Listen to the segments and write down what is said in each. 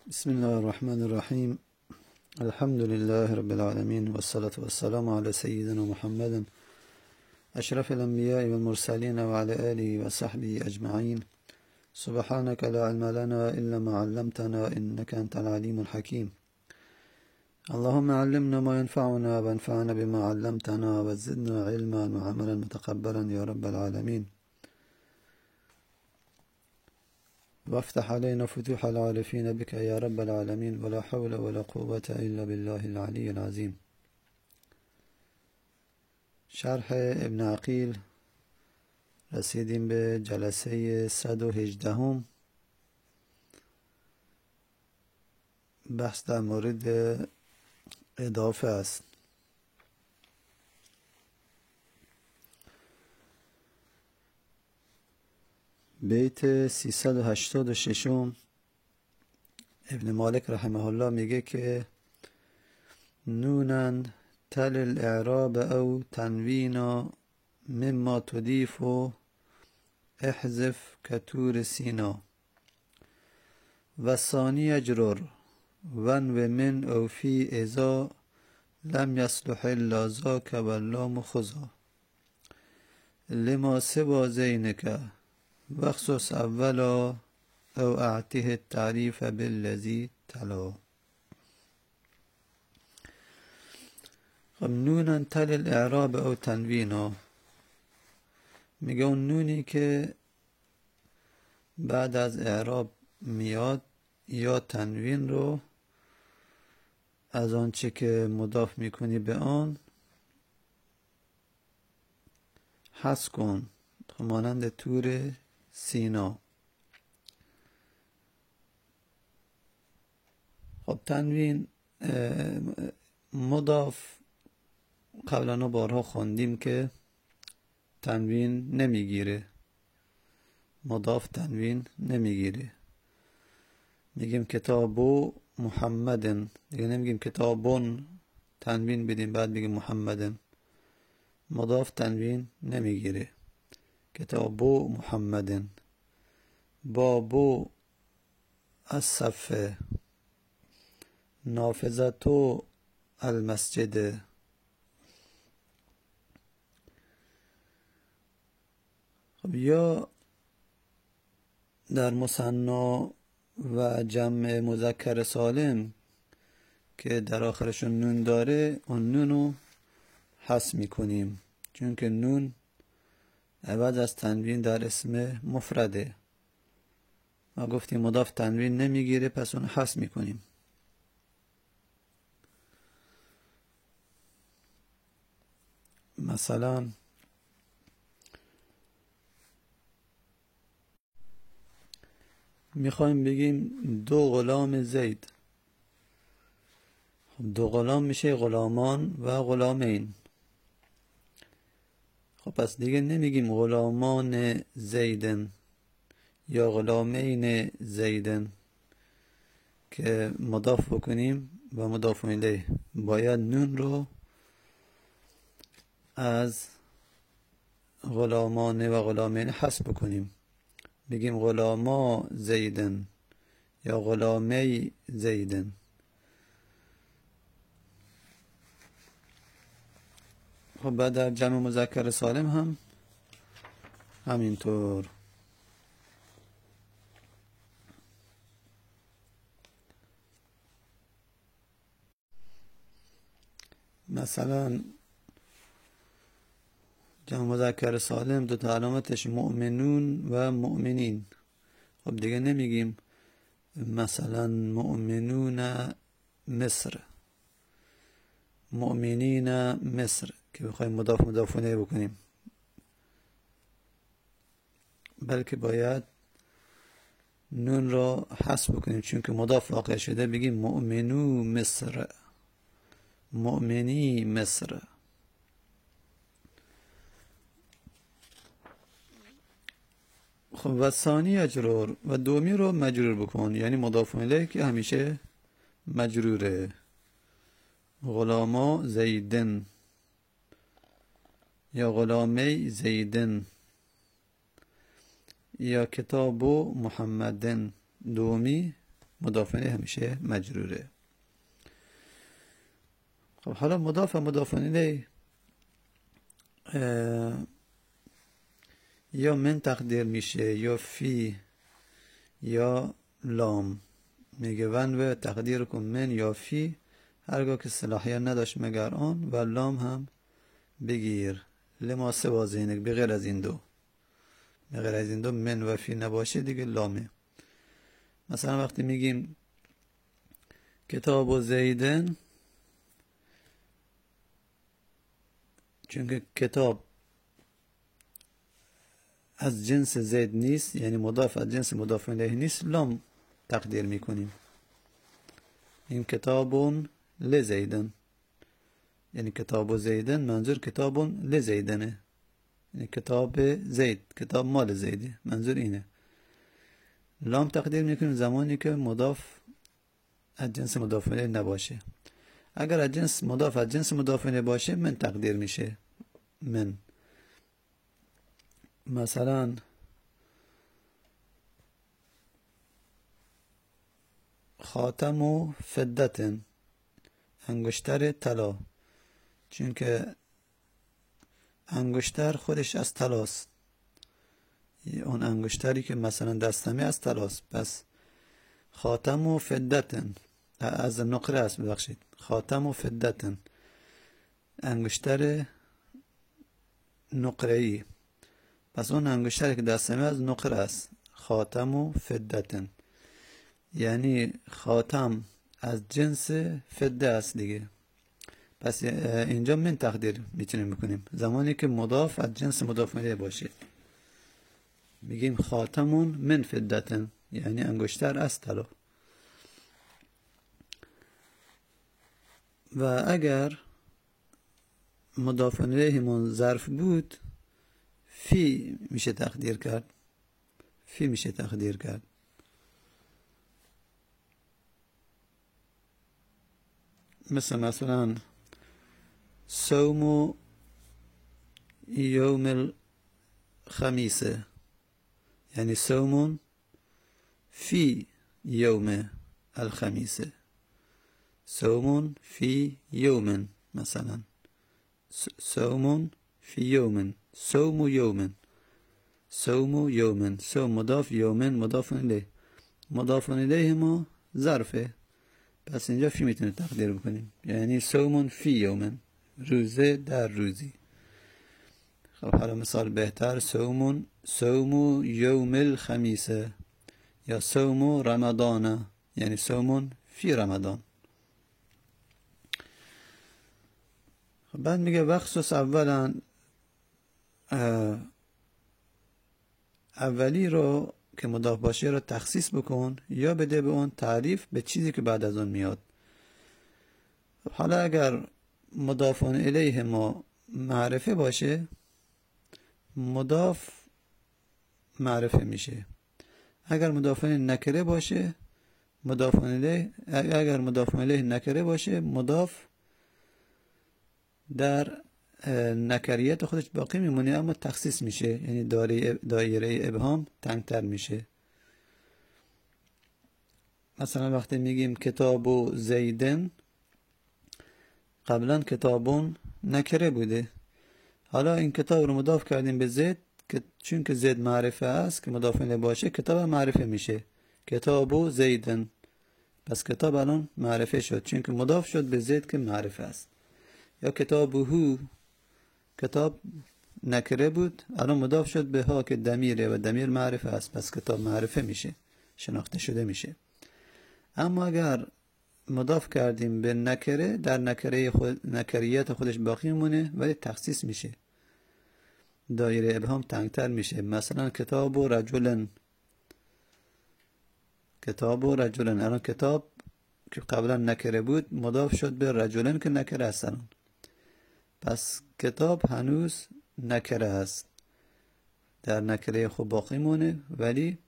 بسم الله الرحمن الرحيم. الحمد لله رب العالمين، والصلاة والسلام على سيدنا محمد أشرف الأنبياء والمرسلين وعلى آله وصحبه أجمعين. سبحانك لا علم لنا إلا ما علمتنا إنك أنت العليم الحكيم. اللهم علمنا ما ينفعنا وانفعنا بما علمتنا وزدنا علما وعملا متقبلا يا رب العالمين. وافتح علينا فتوح العارفين بك يا رب العالمين، ولا حول ولا قوة إلا بالله العلي العظيم. شرح ابن عقیل رسیدیم به جلسه 118. بحث در مورد اضافه است. بیت 386 ابن مالک رحمه الله میگه که نونن تل الاعراب او تنوینا مما تضیف احذف کتور سینا و ثانی اجرر ون و من او فی ازا لم یصلح الا ذاک و اللام خذا لما سوا زینک وخصوص اولا او اعطه التعریف بالذی تلا. خب نونن تل الاعراب او تنوینا، میگه اون نونی که بعد از اعراب میاد یا تنوین رو از آنچه که مضاف میکنی به آن حذف کن، مانند تور سینا. خب تنوین مضاف قبلا بارها خوندیم که تنوین نمیگیره، مضاف تنوین نمیگیره. میگیم کتابو محمدن، دیگه نمیگیم کتابون تنوین بدیم بعد بگیم محمدن. مضاف تنوین نمیگیره. کتابو محمدن، بابو الصف، نافذتو المسجد. خب یا در مثنا و جمع مذکر سالم که در آخرشون نون داره، اون نونو حذف میکنیم، چون که نون عوض از تنوین در اسم مفرده. ما گفتیم مضاف تنوین نمیگیره، پس اون حذف میکنیم. مثلا میخوایم بگیم دو غلام زید. خب دو غلام میشه غلامان و غلامین. خب پس دیگه نمیگیم غلامان زیدن یا غلامین زیدن که مضاف بکنیم و مضاف الیه. باید نون رو از غلامان و غلامین حذف بکنیم، بگیم غلاما زیدن یا غلامی زیدن. خب بعد در جمع مذکر سالم هم همینطور. مثلا جمع مذکر سالم دو تا علامتش مؤمنون و مؤمنین. خب دیگه نمیگیم مثلا مؤمنون مصر، مؤمنین مصر که بخوایم مضاف الیه بکنیم، بلکه باید نون را حذف بکنیم، چون که مضاف واقع شده. بگیم مؤمنو مصر، مؤمنی مصر. خب و ثانی اجرور و دومی رو مجرور بکن، یعنی مضاف الیه که همیشه مجروره. غلاما زیدن یا غلامی زیدن یا کتابو محمدن، دومی مضاف الیه همیشه مجروره. خب حالا مضاف و مضاف الیه یا من تقدیر میشه یا فی یا لام. میگه ون و تقدیر کن من یا فی هرگاه که صلاحیت نداشت مگر آن، و لام هم بگیر لما سوا زینک، بغیر از این دو. بغیر از این دو من و فی نباشه دیگه لامه. مثلا وقتی میگیم کتاب و زیدن، چون که کتاب از جنس زید نیست، یعنی مضاف از جنس مضاف الیه نیست، لام تقدیر میکنیم. این کتابون لزیدن، یعنی کتاب و زیدن منظور کتابون لزیدنه، یعنی کتاب زید، کتاب مال زیده، منظور اینه. لام تقدیر میکنیم زمانی که مضاف از جنس مضاف الیه نباشه. اگر از جنس مضاف از جنس مضاف الیه باشه من تقدیر میشه. من مثلا خاتم و فدتن، انگشتر طلا، چون که انگشتر خودش از طلاست، اون انگشتری که مثلا دستمه از طلاست. پس خاتم و فدتن از نقره است، ببخشید، خاتم و فدتن انگشتر نقره‌ای. پس اون انگشتری که دستمه از نقره است. خاتم و فدتن یعنی خاتم از جنس فده است دیگه. پس اینجا من تقدیر میتونیم بکنیم زمانی که مضاف از جنس مضاف الیه باشه. میگیم خاتمون من فدتن یعنی انگشتر از طلا. و اگر مضاف الیهمون ظرف بود فی میشه تقدیر کرد. فی میشه تقدیر کرد. مثلا صوم یوم الخمیس یعنی صوم فی یوم الخمیس. صوم فی یوم، مثلا صوم فی یوم، صوم یوم، صوم یوم، صوم مضاف، یوم مضاف الیه. مضاف الیه ما ظرفه، پس اینجا فی میتونه تقدیر بکنیم، یعنی صوم فی یوم، روزه در روزی. خب حالا مثال بهتر، صوم یوم الخمیس یا صوم رمضان یعنی صوم فی رمضان. خب بعد میگه وخصوص اولا، اولی رو که مضاف باشه رو تخصیص بکن یا بده به اون تعریف به چیزی که بعد از اون میاد. حالا اگر مضاف الیه ما معرفه باشه مضاف معرفه میشه. اگر مضاف الیه نکره باشه مضاف الیه، اگر مضاف الیه نکره باشه مضاف در نکریت خودش باقی میمونه اما تخصیص میشه، یعنی دایره ابهام تنگتر میشه. مثلا وقتی میگیم کتاب و زیدن، قبلا کتابون نکره بوده، حالا این کتاب رو مضاف کردیم به زید که چون که زید معرفه است که مضاف الیه باشه کتاب معرفه میشه، کتاب و زیدن. پس کتاب الان معرفه شد چون که مضاف شد به زید که معرفه است. یا کتابهو، کتاب نکره بود الان مضاف شد به ها که دمیره و دمیر معرفه است، پس کتاب معرفه میشه، شناخته شده میشه. اما اگر مضاف کردیم به نکره، در نکریت خودش باقی مونه ولی تخصیص میشه، دایره ابهام تنگتر میشه. مثلا کتاب و رجلن، کتاب و رجلن، الان کتاب که قبلا نکره بود مضاف شد به رجلن که نکره است الان، پس کتاب هنوز نکره است، در نکره خود باقی مونه ولی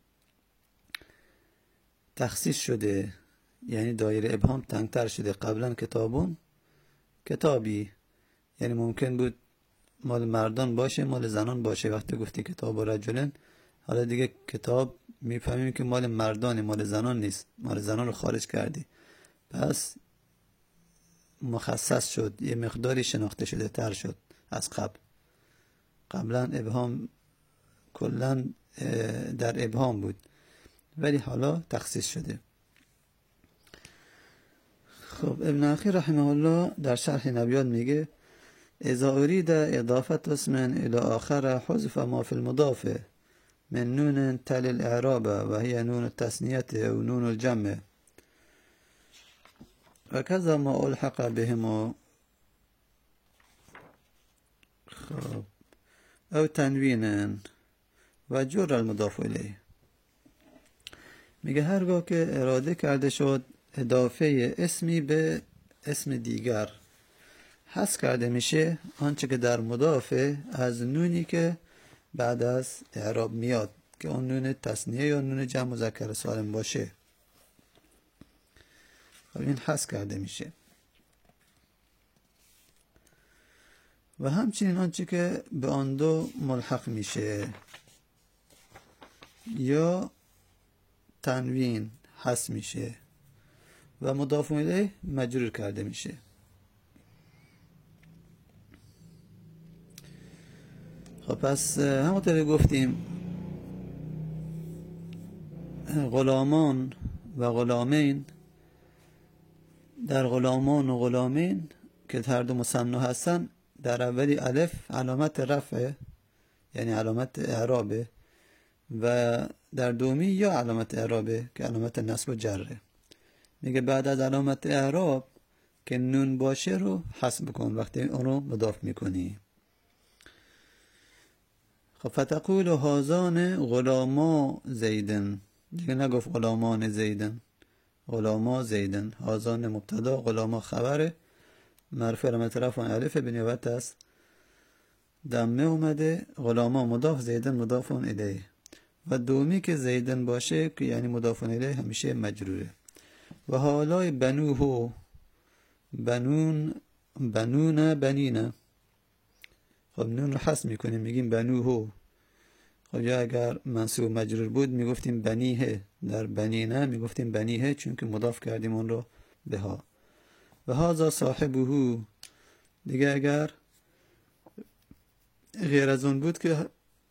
تخصیص شده، یعنی دایره ابهام تنگتر شده. قبلا کتابون کتابی، یعنی ممکن بود مال مردان باشه مال زنان باشه وقتی گفتی کتاب و رجلن، حالا دیگه کتاب میفهمیم که مال مردانه، مال زنان نیست، مال زنان رو خارج کردی، پس مخصص شد، یه مقداری شناخته شده تر شد از قبل. قبلا ابهام کلا در ابهام بود، ولی حالا تخصیص شده. خب ابن اخی رحمه الله در شرح نبیات میگه اذا اريد اضافه اسم الى آخر حذف ما في المضاف من نون تل الاعراب وهي نون التثنیه او نون الجمع وكذا ما الحق بهما خب او تنوین و جر المضاف الیه. میگه هرگاه که اراده کرده شد اضافه اسمی به اسم دیگر، حذف کرده میشه آنچه که در مضافه از نونی که بعد از اعراب میاد که اون نون تثنیه یا نون جمع مذکر سالم باشه. خب این حذف کرده میشه. و همچنین آنچه که به آن دو ملحق میشه یا تنوین حذف میشه و مضاف الیه مجرور کرده میشه. خب پس همونطور گفتیم غلامان و غلامین، در غلامان و غلامین که هر دو مثنی هستن، در اولی الف علامت رفع یعنی علامت اعرابه و در دومی یا علامت اعرابه که علامت نصب و جره. میگه بعد از علامت اعراب که نون باشه رو حذف کن وقتی اون رو مضاف میکنی. خب فتقول هازان غلاما زیدن، دیگه نگفت غلامان زیدن، غلاما زیدن. هازان مبتدا، غلاما خبره، مرفوع علامت رفع الف به نیابت از دمه اومده، غلاما مضاف، زیدن مضاف الیه. و دومی که زیدن باشه که یعنی مضاف الیه همیشه مجروره. و حالای بنوه، بنون، بنون، بنینه. خب نون رو حذف میکنیم میگیم بنوه. خب یا اگر منصوب مجرور بود میگفتیم بنیه، در بنینه میگفتیم بنیه چون که مضاف کردیم اون رو به ها. و هازا صاحبه، دیگه اگر غیر از اون بود که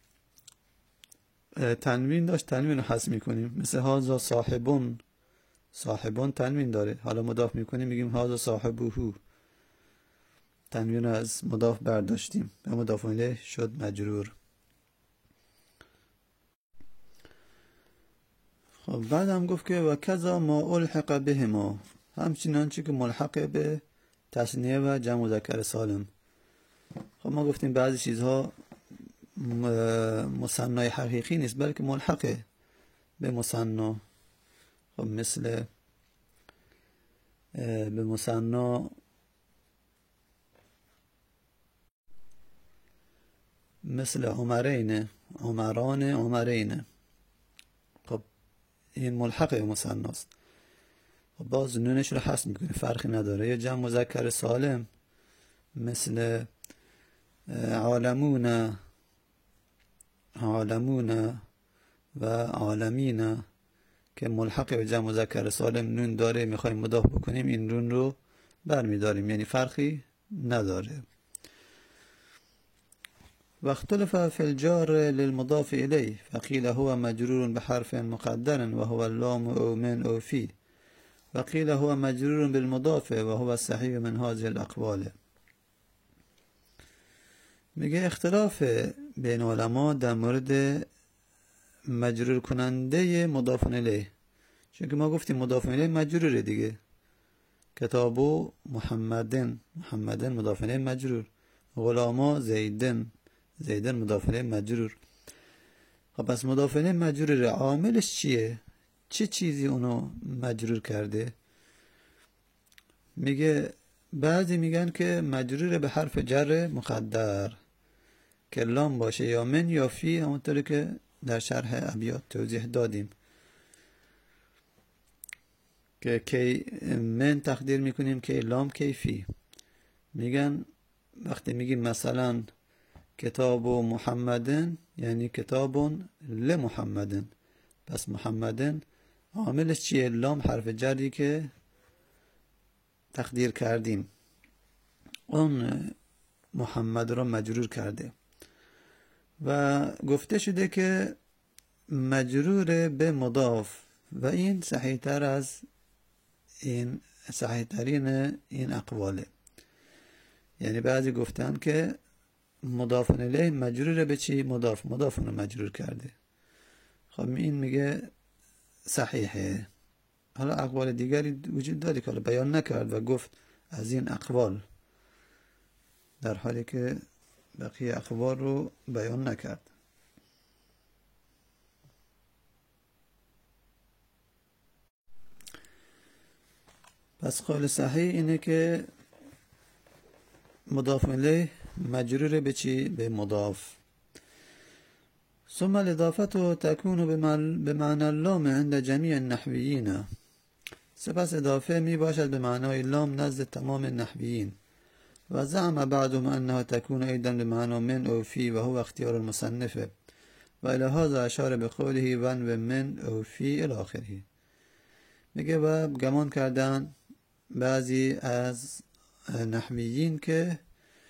تنوین داشت تنوین رو حذف میکنیم، مثل هازا صاحبون، صاحبون تنوین داره، حالا مضاف میکنیم میگیم هازا صاحبه، تنوین رو از مضاف برداشتیم و مضاف الیه شد مجرور. خب بعد هم گفت که و کذا ما الحق بهما، همچنان چی که ملحق به تثنیه و جمع مذکر سالم. خب ما گفتیم بعضی چیزها مثنای حقیقی نیست بلکه ملحقه به مثنا. خب مثل به مثنا مثل عمرین، عمران، عمرین. خب این ملحق به مثناست، خب باز نونش رو حذف میکنه، فرقی نداره. یا جمع مذکر سالم مثل عالمون، عالمون و عالمین که ملحق به جمع مذکر سالم نون داره، میخوایم مضاف بکنیم این نون رو برمیداریم، یعنی فرقی نداره. و اختلف فی الجار للمضاف الیه فقیل هو مجرور بحرف مقدر و هو اللام او من او فی، و قیل هو مجرور بالمضاف و هو الصحیح من هذه الاقوال. میگه اختلاف بین علما در مورد مجرور کننده مضاف الیه، چون که ما گفتیم مضاف الیه مجروره دیگه، کتابو محمدن، محمدن مضاف الیه مجرور، غلاما زیدن، زیدن مضاف الیه مجرور. خب پس مضاف الیه مجروره، عاملش چیه؟ چه چیزی اونو مجرور کرده؟ میگه بعضی میگن که مجرور به حرف جر مقدر که لام باشه یا من یا فی، همونطوری که در شرح ابیات توضیح دادیم که کی من تقدیر میکنیم که لام کی فی. میگن وقتی میگیم مثلا کتاب محمدن یعنی کتاب لمحمد. پس محمدن عاملش چیه؟ لام حرف جری که تقدیر کردیم، اون محمد را مجرور کرده و گفته شده که مجرور به مضاف و این صحیح تر از این، صحیح ترین این اقواله. یعنی بعضی گفتن که مضاف الیه مجرور به چی؟ مضاف رو مجرور کرده. خب این میگه صحیحه. حالا اقوال دیگری وجود داره که حالا بیان نکرد و گفت از این اقوال، در حالی که بقیه اقوال رو بیان نکرد. پس قول صحیح اینه که مضاف الیه مجرور به چی؟ به مضاف. ثم الاضافه تكون بمعنى اللام عند جميع النحویین. سپس اضافه می باشد به معنای لام نزد تمام نحویین. و زعم بعضهم انها تكون ایضا بمعنى من او فی و هو اختیار المصنف و الی هذا اشار بقوله ون و من او فی الی آخره. میگه و گمان کردن بعضی از نحویین که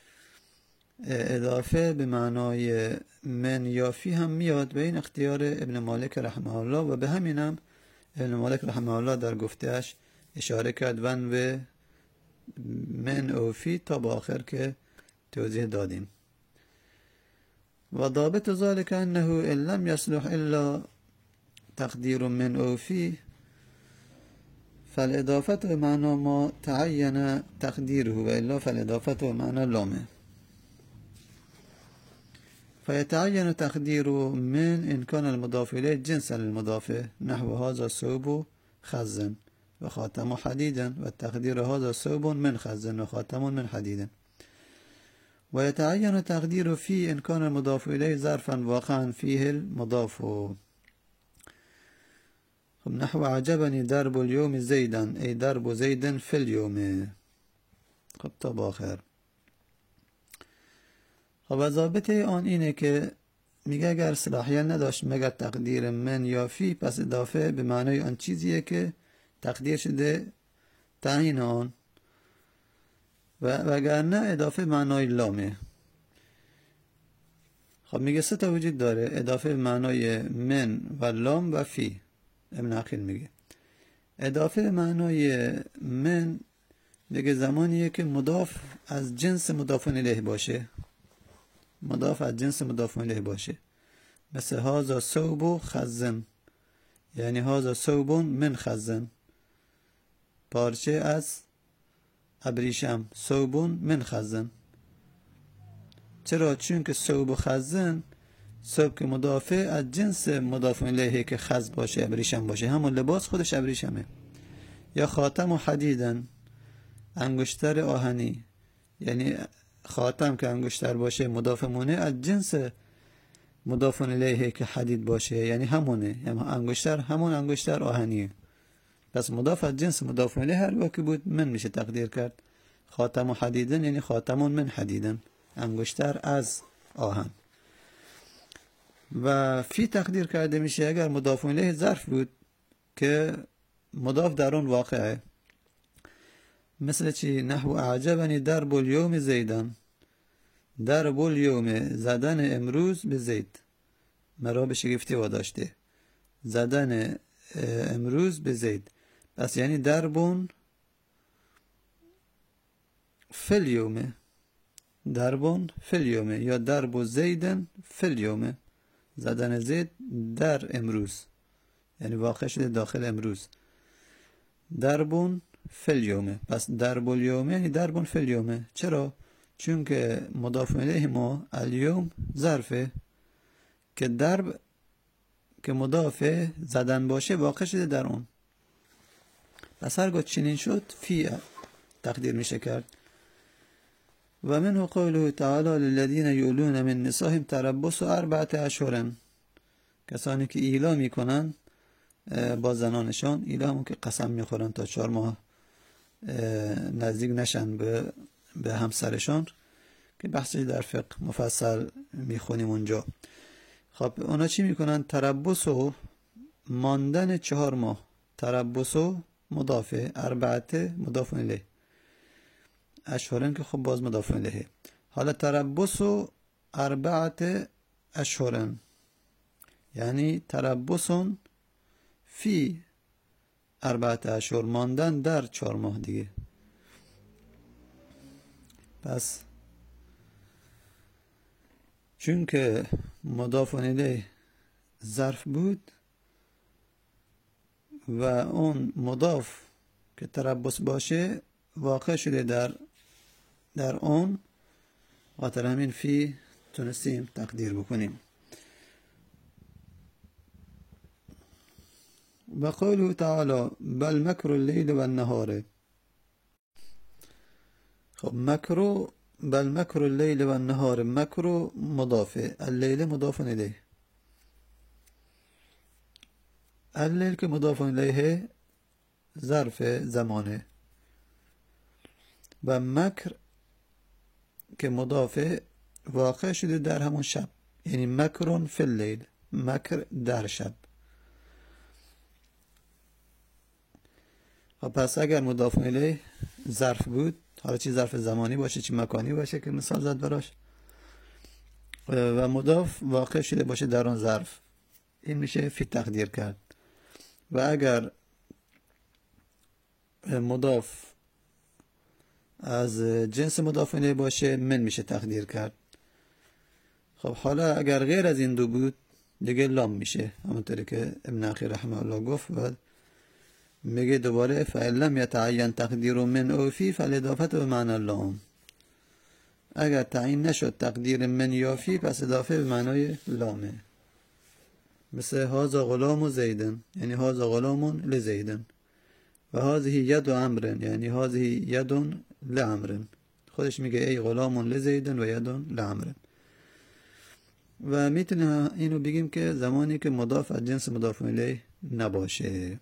اضافه به معنای من یا فی هم میاد به این اختیار ابن مالک رحمه الله و به همینم ابن مالک رحمه الله در گفتهش اشاره کرد ون و من او فی تا با آخر که توضیح دادیم. و ضابط ذلك انه ان لم يصلح الا تقدیر من او فی فالاضافه بمعنى ما تعین تقدیره و الا فالاضافه بمعنى لامه. فيتعين تقدير من إن كان المضاف إليه جنسا للمضاف نحو هذا الثوب خز وخاتم حديدا والتقدير هذا ثوب من خز وخاتم من حديد. ويتعين تقدير في إن كان المضاف إليه ظرفا واقعا فيه المضاف نحو عجبني درب اليوم زيدا أي درب زيد في اليوم. خب تا باخر. و ضابط آن اینه که میگه اگر صلاحیت نداشت مگر تقدیر من یا فی پس اضافه به معنای آن چیزیه که تقدیر شده تعیین آن و اگر نه اضافه به معنای لامه. خب میگه سه تا وجود داره، اضافه به معنای من و لام و فی. ابن عقیل میگه اضافه به معنای من میگه زمانیه که مضاف از جنس مضاف الیه باشه، مضاف از جنس مضاف الیه باشه، مثل هذا ثوب خزن، یعنی هذا ثوب من خزن، پارچه از ابریشم، ثوب من خزن. چرا؟ چون که ثوب خزن، ثوب که مضافه از جنس مضاف الیه که خز باشه، ابریشم باشه، همون لباس خودش ابریشمه. یا خاتم و حدیدن، انگشتر آهنی، یعنی خاتم که انگشتر باشه مضاف مونه از جنس مضاف الیه که حدید باشه، یعنی همونه، یعنی انگشتر همون انگشتر آهنیه. پس مضاف از جنس مضاف الیه هر وقت بود من میشه تقدیر کرد. خاتم و حدیدن یعنی خاتمون من حدیدن، انگشتر از آهن. و فی تقدیر کرده میشه اگر مضاف الیه ظرف بود که مضاف در اون واقعه. مثل چی؟ نحو اعجبنی درب الیوم زیدن، درب الیوم زدن امروز به زید مرا به شگفتی واداشته، زدن امروز به زید. پس یعنی دربون فلیومه، دربون فلیومه یا درب زیدن فلیومه، زدن زید در امروز، یعنی واقع شده داخل امروز. دربون فلیومه، پس درب الیوم یعنی دربون فلیومه. چرا؟ چون که مضاف الیه ما الیوم ظرفه که درب که مضاف زدن باشه واقع شده در اون. پس هرگاه چنین شد فی تقدیر میشه کرد. و منه قوله تعالی للذین یؤلون من نسائهم تربص 4 اشهر، کسانی که ایلا میکنن با زنانشان، ایلا همون که قسم میخورن تا 4 ماه نزدیک نشن به همسرشان، که بحثی در فقه مفصل میخونیم اونجا. خب اونا چی میکنن؟ تربص و ماندن 4 ماه. تربص و مضافه، اربعه مضاف الیه، اشهرن که خب باز مضاف الیه. حالا تربص و اربعه اشهرن یعنی تربص فی اربعه اشهر، ماندن در 4 ماه دیگه. پس چون که مضاف الیه ظرف بود و اون مضاف که تربص باشه واقع شده در اون، خاطر همین فی تونستیم تقدیر بکنیم. و قوله تعالی بل مکر اللیل و النهار. خب مکرو، بل مکر اللیل و النهار، مکرو مضافه، اللیل مضاف الیه. اللیل که مضاف الیه ظرف زمانه و مکر که مضافه واقع شده در همون شب، یعنی مکرون فی اللیل، مکر در شب. و پس اگر مضاف الیه ظرف بود، حالا چی ظرف زمانی باشه چی مکانی باشه که مثال زد براش، و مضاف واقع شده باشه در اون ظرف، این میشه فی تقدیر کرد. و اگر مضاف از جنس مضاف الیه باشه من میشه تقدیر کرد. خب حالا اگر غیر از این دو بود دیگه لام میشه، همونطوری که ابن اخی رحمه الله گفت. و میگه دوباره فإن لم يتعین تقدیر من او فی فالاضافه به معنی اللام. اگر تعیین نشد تقدیر من یا فی پس اضافه به معنای لامه. مثل هذا غلام زیدن یعنی هذا غلام لزیدن، و هذه ید عمرو یعنی هذه ید لعمرو. خودش میگه ای غلام لزیدن و ید لعمرو. و میتونه اینو بگیم که زمانی که مضاف از جنس مضاف الیه نباشه.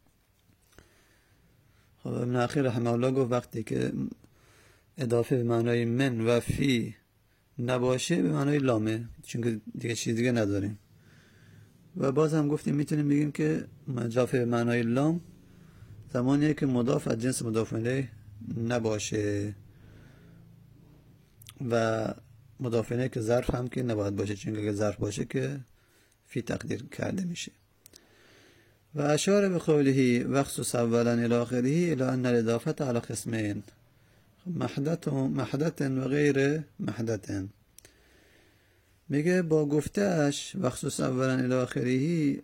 خب ابن اخی رحمه الله گفت وقتی که اضافه به معنای من و فی نباشه به معنای لامه، چون که دیگه چیز دیگه نداریم. و باز هم گفتیم میتونیم بگیم که اضافه به معنای لام زمانیه که مضاف از جنس مضاف الیه نباشه و مضاف الیه که ظرف هم که نباید باشه، چون که ظرف باشه که فی تقدیر کرده میشه. و اشار به قوله وخصوص اولا الی آخره الی ان الاضافه علی قسمین، محدث و غیر محدث. میگه با گفتهش وخصوص اولا الی آخره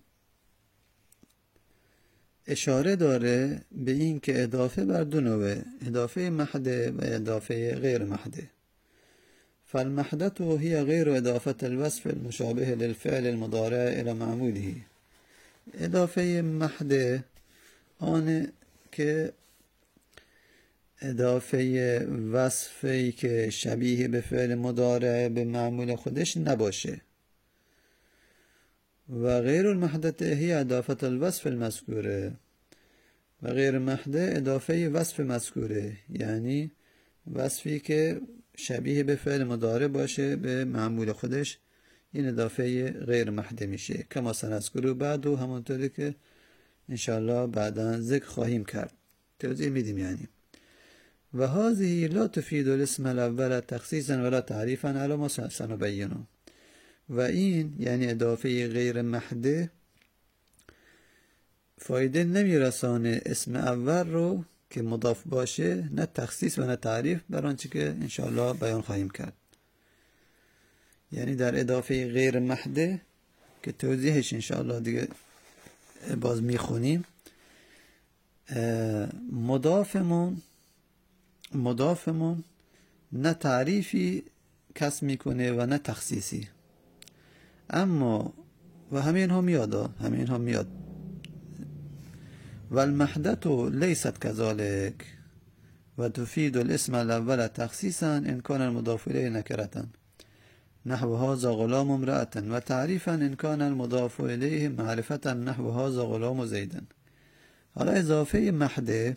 اشاره داره به این که اضافه بر دو نوعه، اضافه محده و اضافه غیر محده. فالمحدث هي غیر اضافه الوصف المشابه للفعل المضارع الى معموله. اضافه محده آنه که اضافه وصفی که شبیه به فعل مضارع به معمول خودش نباشه. و غیر المحدث هی اضافه الوصف المذکوره، و غیر محده اضافه وصف مذکوره یعنی وصفی که شبیه به فعل مضارع باشه به معمول خودش، این اضافه غیر محده میشه. کما سنذکر بعد و همونطوری که انشاءالله بعدا ذکر خواهیم کرد، توضیح میدیم یعنی. و هذه لا تفید الاسم الاول تخصیصا ولا تعریفا علی ما سنبینه. و این یعنی اضافه غیر محده فایده نمیرسانه اسم اول رو که مضاف باشه، نه تخصیص و نه تعریف، بر آنچه که انشاءالله بیان خواهیم کرد. یعنی در اضافه غیر محده که توضیحش انشاءالله دیگه باز میخونیم، مضافمون نه تعریفی کسب میکنه و نه تخصیصی. اما و همین هم میاد و المحدث لیست كذلك و تفید الاسم الاول تخصیصا ان کان المضاف الیه نکرة نحو هذا غلام امرأة، و تعریفا ان کان المضاف الیه معرفة نحو هذا غلام زیدا. حالا اضافه محده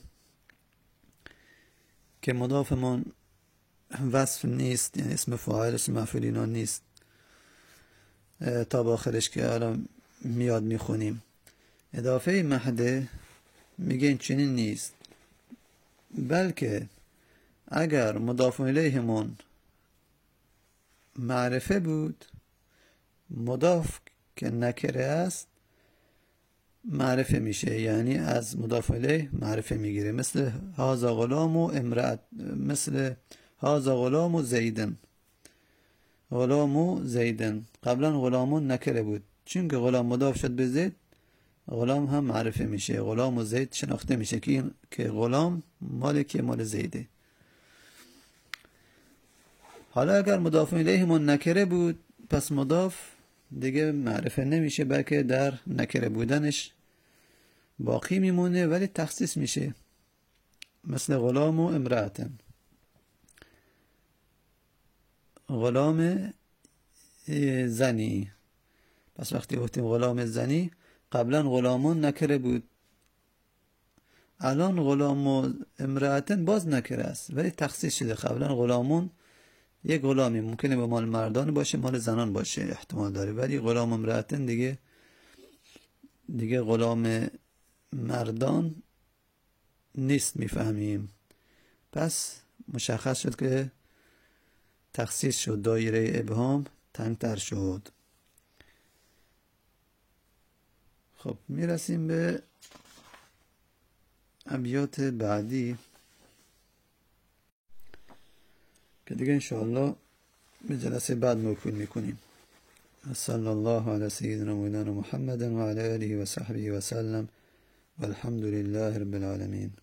که مضافمون وصف نیست، یعنی اسم فاعل اسم مفعول اینا نیست، تا با آخرش که الان میاد میخونیم. اضافه محده میگه این چنین نیست، بلکه اگر مضاف الیهمون معرفه بود، مضاف که نکره است معرفه میشه، یعنی از مضاف الیه معرفه میگیره، مثل هذا غلام و امرأت، مثل هذا غلام و زیدن. غلام و زیدن قبلا غلامون نکره بود، چون که غلام مضاف شد به زید، غلام هم معرفه میشه، غلام و زید شناخته میشه که غلام مال زیده. حالا اگر مضاف الیه من نکره بود، پس مضاف دیگه معرفه نمیشه، بلکه در نکره بودنش باقی میمونه ولی تخصیص میشه، مثل غلام و امرأتن. غلام زنی، پس وقتی گفتیم غلام زنی، قبلا غلامون نکره بود، الان غلام و امرأتن باز نکره است ولی تخصیص شده. قبلا غلامون یک غلامی ممکنه به مال مردان باشه، مال زنان باشه احتمال داره، ولی غلام امرأتن دیگه غلام مردان نیست، میفهمیم. پس مشخص شد که تخصیص شد، دایره ابهام تنگتر شد. خب میرسیم به ابیات بعدی که دیگه انشاءالله به جلسه بعد موکول میکنیم. صلی الله علی سیدنا مولانا محمد و علی آله و صحبه و سلم والحمد لله رب العالمین.